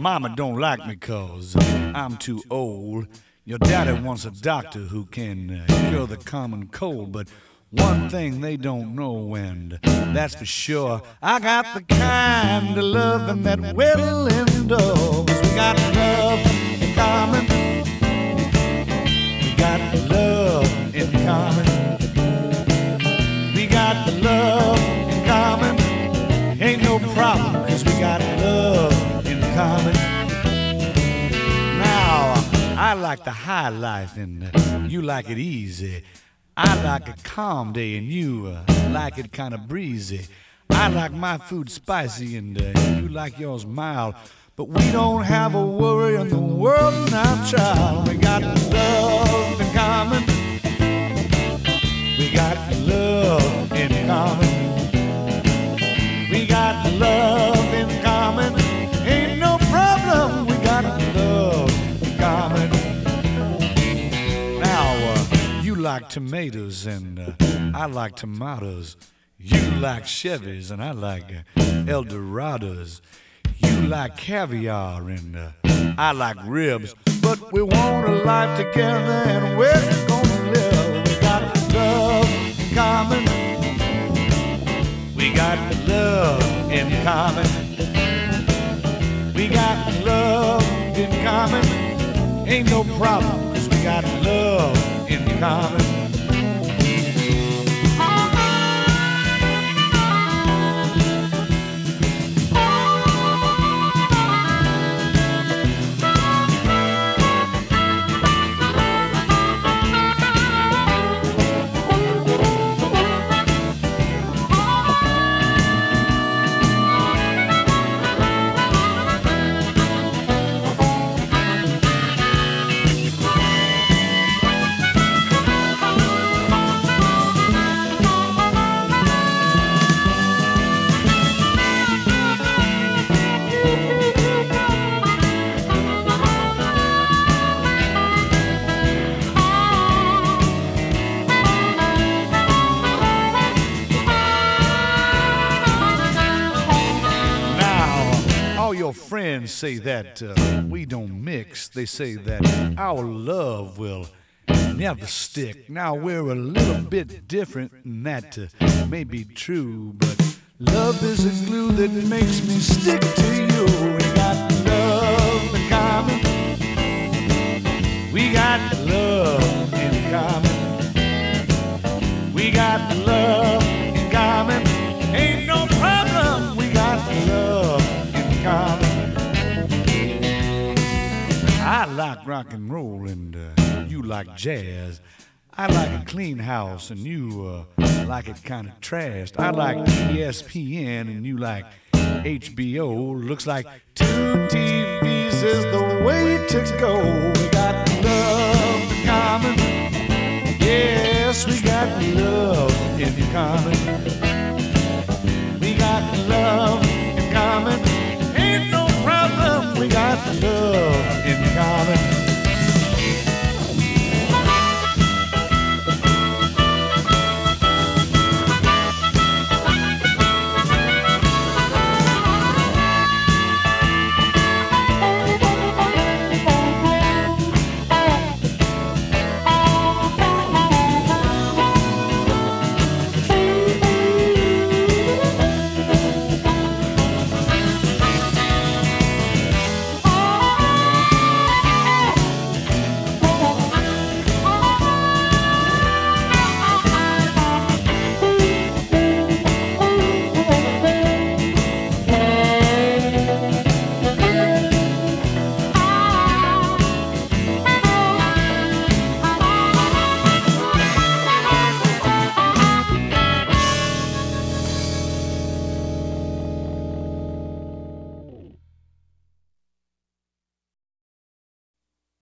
mama don't like me 'cause I'm too old. Your daddy wants a doctor who can cure the common cold, but one thing they don't know, and that's for sure, I got the kind of loving that will endure. We got love in common. We got love in common. We got love in common. Ain't no problem, 'cause we got love in common. Now, I like the high life and you like it easy. I like a calm day and you like it kind of breezy. I like my food spicy and you like yours mild. But we don't have a worry in the world now, child. We got love in common. We got love in common. We got love in common. Ain't no problem. We got love in common. Now, you like tomatoes and I like tomatoes. You like Chevys and I like Eldorados. You like caviar and I like ribs. But we want a life together and we're gonna live. We got love in common. We got love in common. We got love in common. Ain't no problem, 'cause we got love in common. Your friends say that we don't mix. They say that our love will never stick. Now we're a little bit different, and that may be true, but love is a glue that makes me stick to you. We got love in common. We got love in common. We got love in common. Ain't no problem. We got love in common. I like rock and roll and you like jazz. I like a clean house and you like it kind of trashed. I like ESPN and you like HBO. Looks like two TVs is the way to go. We got love in common. Yes, we got love in common.